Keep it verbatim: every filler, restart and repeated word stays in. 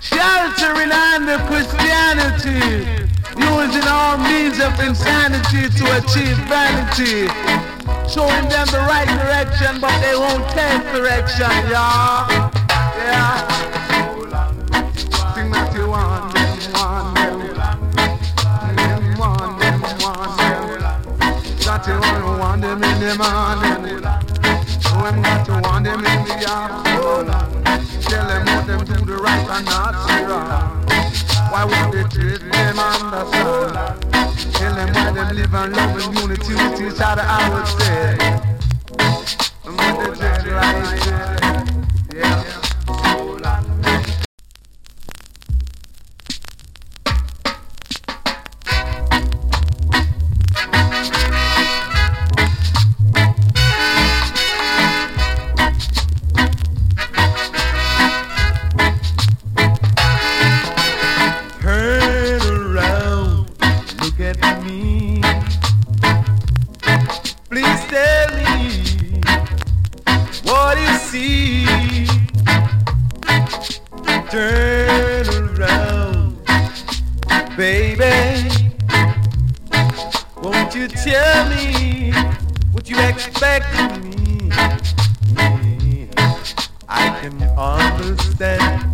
sheltering under Christianity, using all means of insanity to achieve vanity, showing them the right direction, but they won't take direction, y'all. Yeah. Thing that you want, them want, them, them want, them want, them. That you want, want them in the morning. When that you want them in the afternoon. Tell them what them do the right and not the wrong. Why would they treat them understand? Tell them why them live and love in unity with each other, I would say. And what they treat right, yeah. Turn around, baby. Won't you tell me what you expect of me? I can understand